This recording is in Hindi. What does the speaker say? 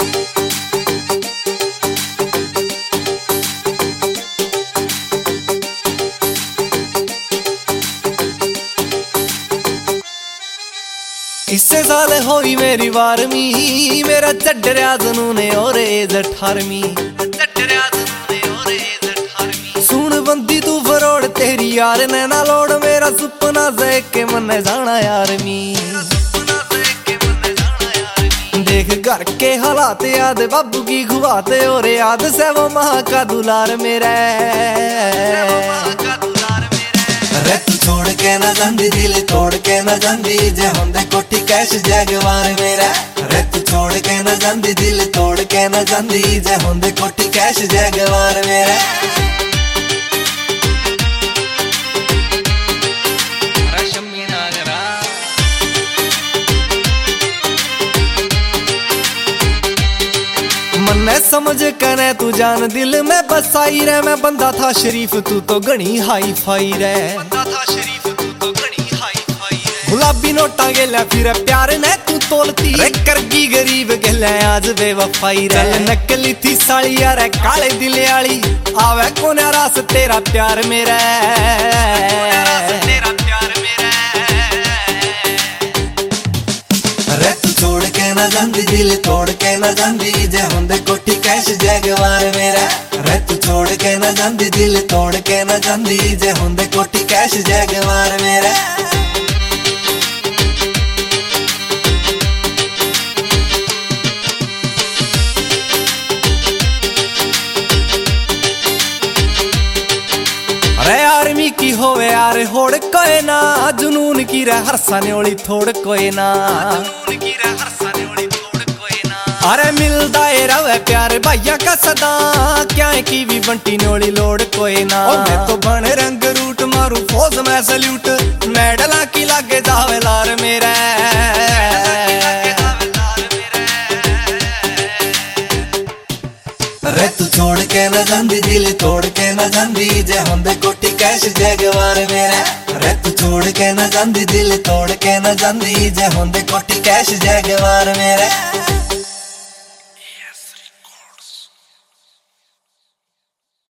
इसे साल होई मेरी 12वीं, मेरा चढ़िया जुनून और एज 18वीं। सुन बंदी तू फरोड़ तेरी यार ने ना लोड़, मेरा सुपना देख के मन जाना यार मी। देख घर के हालात याद बाबू की खुबाते, और याद से वो माँ का दुलार मेरा। रे तू छोड़ के ना जांदी, दिल तोड़ के ना जांदी, जे होंदे कोठी कैश जगवार मेरा। रे तू छोड़ के ना जांदी, दिल तोड़ के ना जांदी, जे होंदे कोठी कैश जगवार मेरा। मन्ने समझ कने तू जान दिल में बसाई रे, मैं बंदा था शरीफ तू तो घनी हाई फाई रे। गुलाबी नोटा गेला फिर प्यार ने तू तोलती रे, करगी गरीब गेला आज बेवफाई रे। नकली थी साली यार काले दिल आली, आवे कोने रास तेरा प्यार मेरा। रे तू छोड़ के ना जांदी, दिल तोड़ के ना जांदी, जे होंदे कोठी कैश जगवार मेरा। रे तू छोड़ के ना जांदी, दिल तोड़ के ना जांदी, जे होंदे कोठी कैश जगवार मेरा। अरे आर्मी की होवे यार होड़ कोई ना, जुनून की रे हरसा न्योली थोड़ कोई ना। अरे मिलदा ए रवे प्यार भैया का सदा, क्या की भी बंटी न्योली लोड़ कोई ना। मैं तो बन रंग रूट मारू फौज में सल्यूट, मेडला की लागे जावे लार मेरा। रे तू छोड़ के ना जांदी, दिल तोड़ के ना जांदी, जे होंदे कोठी कैश जगवार मेरा। रे तू छोड़ के ना जांदी, दिल तोड़ के ना जांदी, जे होंदे कोठी कैश जगवार मेरा।